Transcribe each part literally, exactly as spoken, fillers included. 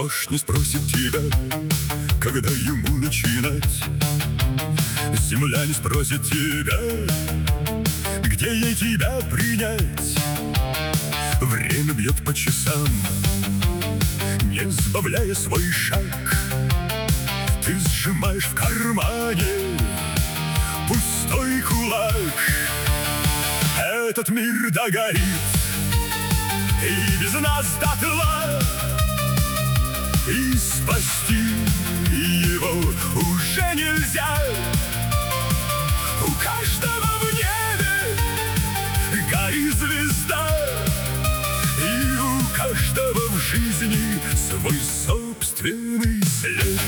Дождь не спросит тебя, когда ему начинать. Земля не спросит тебя, где ей тебя принять. Время бьет по часам, не сбавляя свой шаг. Ты сжимаешь в кармане пустой кулак. Этот мир догорит, и без нас дотла, и спасти его уже нельзя. У каждого в небе горит звезда, и у каждого в жизни свой собственный след.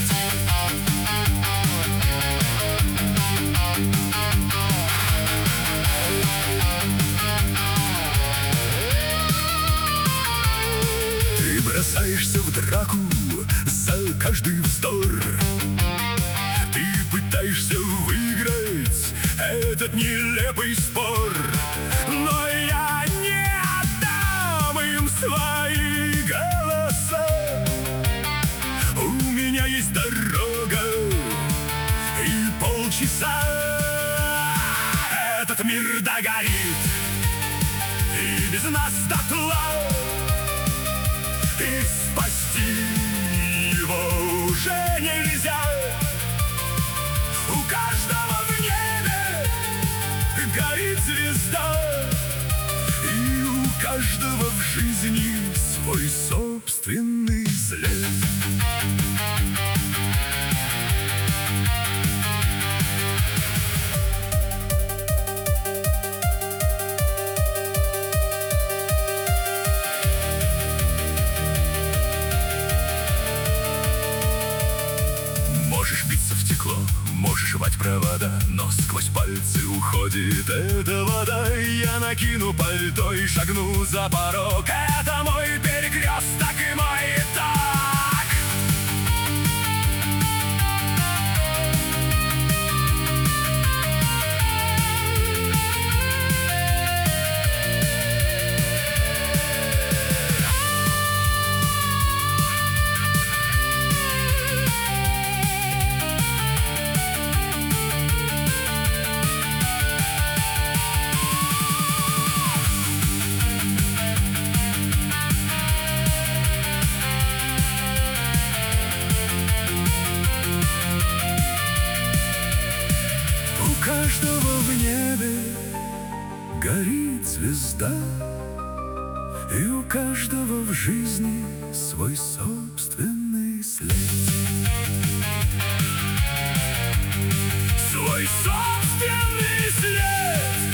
Ты бросаешься в драку за каждый вздор. Ты пытаешься выиграть этот нелепый спор. Но я не отдам им свои голоса. У меня есть дорога и полчаса. Этот мир догорит, и без нас дотла, и спасти его уже нельзя. У каждого в небе горит звезда, и у каждого в жизни свой собственный след. Можешь биться в стекло, можешь рвать провода, но сквозь пальцы уходит эта вода. Я накину пальто и шагну за порог. Это мой перекресток и мой итог. У каждого в небе горит звезда, и у каждого в жизни свой собственный след. Свой собственный след.